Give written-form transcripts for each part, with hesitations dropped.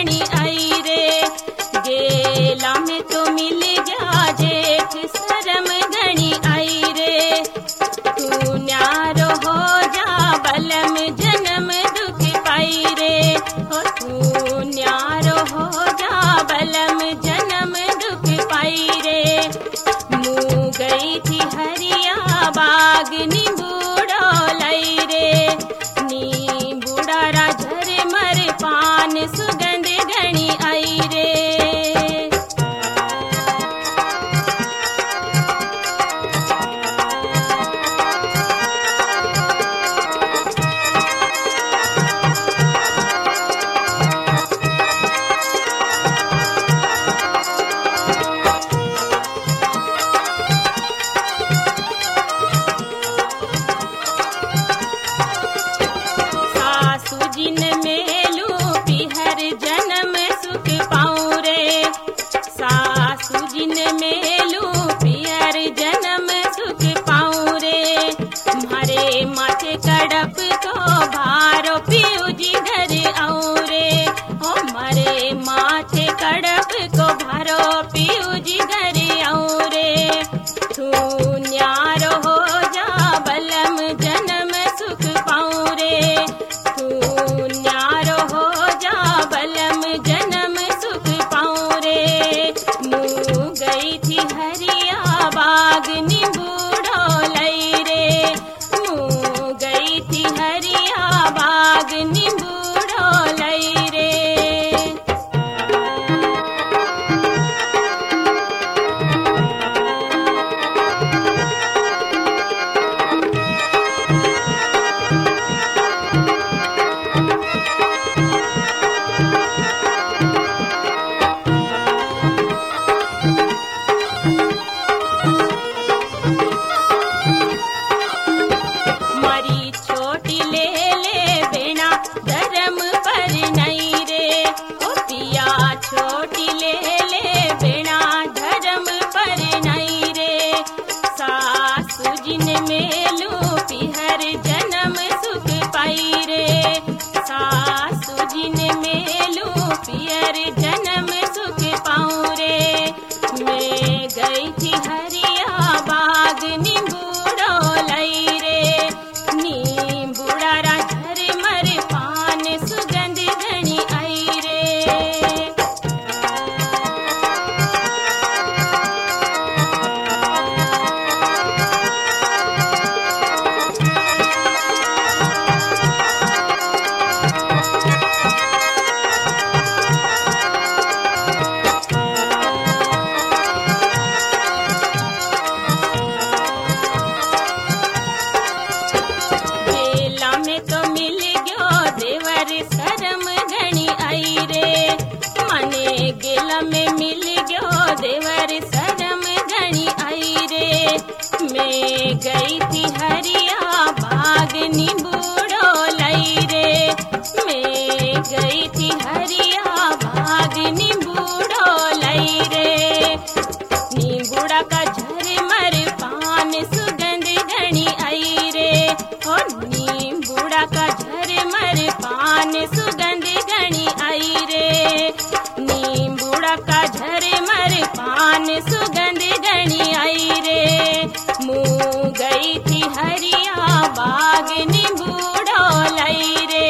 घनी आई रे। गेला में तो मिल गया जेठ शर्म घनी आई रे। तू न्यारो हो जा बलम जन्म दुख पाई रे। ओ तू न्यारो हो जा बलम जन्म दुख पाई रे। मुँह गई थी हरिया बाग नींबूड़ो लाई रे। नींबूड़ा राझर मर पान सुगंध घनी आई रे। जिन मेलू पिहर जन्म सुख पाऊं रे। सासू जिन मेलू पिहर जन्म सुख पाऊं रे। मारे माथे कड़प को भारो पियू जी घर आऊं रे। ओ मारे माथे कड़प को भारो पियू जी घर आऊं रे। तू न्यारो हो जा बलम जन्म सुख पाऊं रे। न्यारो हो जा बलम जन्म सुख पाऊं रे। मुँह गई थी हरिया बाग नींबूड़ो लाई रे। मुँह गई थी हरिया बाग नींबूड़ो लाई रे। मारी छोटी ले ले बेना धर्म पर नहीं रे। ओ पिया छोटी ले ले बेना धर्म पर नहीं रे। सासू जिन मेलू पिहर जन्म सुख पाई रे। सासू जिन मेलू पिहर जन्म सुख पाऊं रे। मैं गई थी हरिया बाग नींबूड़ो लाई रे। नींबूड़ा राझर मर पान सुगंध घनी आई रे। गेला में तो मिल गयो देवर शर्म घनी आई रे। मने गेला में मिल गयो देवर शर्म घनी आई रे। मैं गई थी हरिया बाग नींबूड़ो लाई रे। मैं गई थी हरिया बाग नींबूड़ो लाई रे। नींबूड़ा का झरमर पान सुगंध घनी आई रे। और नींबूड़ा का झरमर पान सुगंध घनी आई रे। नींबूड़ा का झरमर पान सुगंध घनी आई रे। मुँह गई थी हरिया बाग नींबूड़ो लाई रे।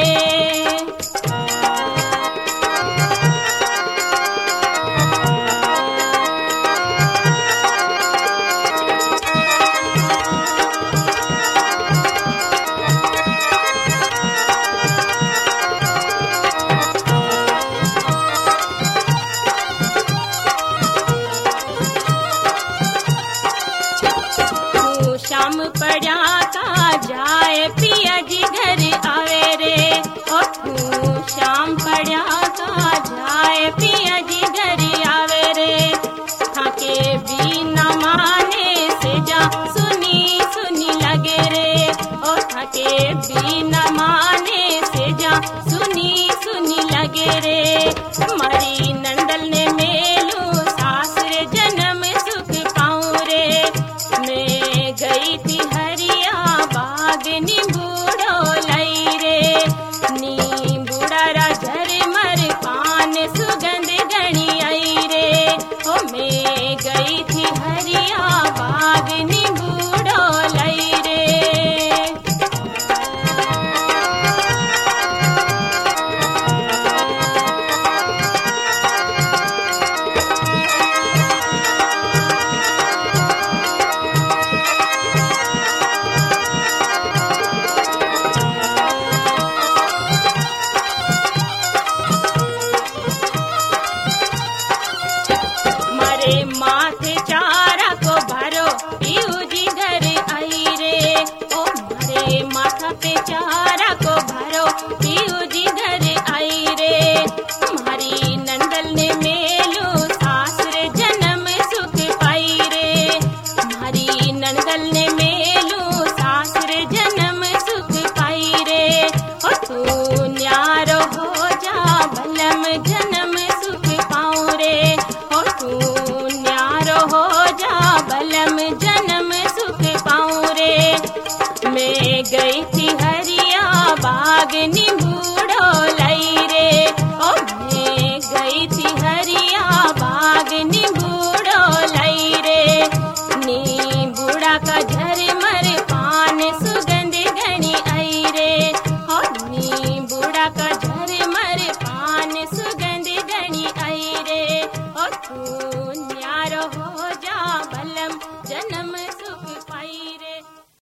शाम पड़ा का जाए पिया जी घर आवे रे। ओ तू शाम पड़ा का जाए पिया जी घर आवे रे। थाके बिना माने से जा सुनी सुनी लगे रे। ओ थाके बिना माने से जा सुनी सुनी लगे रे। मारी नंदल ने मेलू सासरे जन्म सुख पाऊं रे। मैं गई थी हरिया बाग नींबूड़ो लाई रे। नींबूड़ा राझर मर पान खून